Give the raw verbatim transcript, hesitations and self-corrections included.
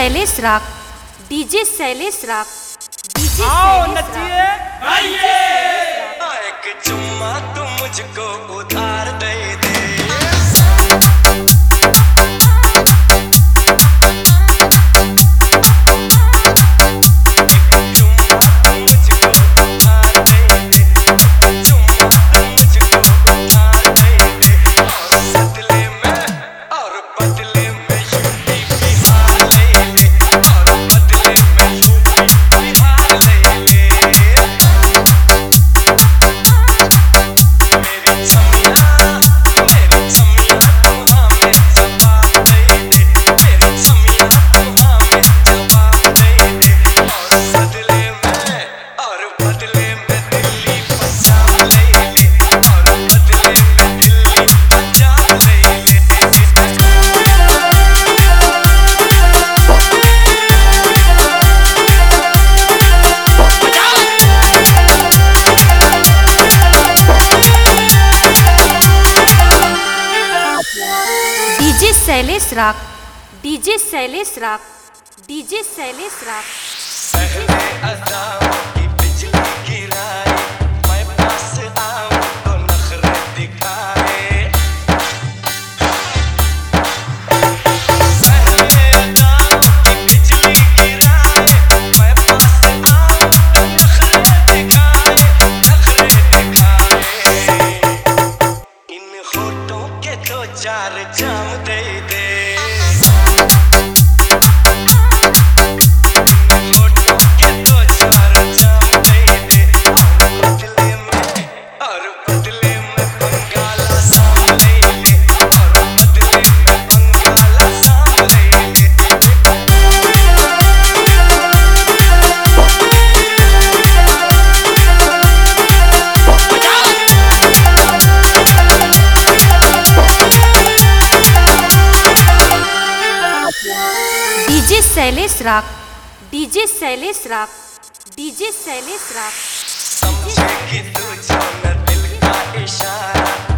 शैलेश राग, डीजे शैलेश राग, डीजे आओ शैलेश नचिए राग। गाइए। एक चुम्मा तू मुझको उधार दे दे। डीजे शैलेश राग, डीजे शैलेश राग, डीजे शैलेश राग। पहले अज़ाओं की बिजली गिराए, मैं पास आऊं तो नखरे दिखाए। पहले अज़ाओं की बिजली गिराए, मैं पास आऊं तो नखरे दिखाए, नखरे दिखाए। इन होठों के दो चार जाम दे दे। डीजे शैलेश राग, डीजे शैलेश राग, डीजे शैलेश राग। समझेगी तू जो न दिल का इशारा।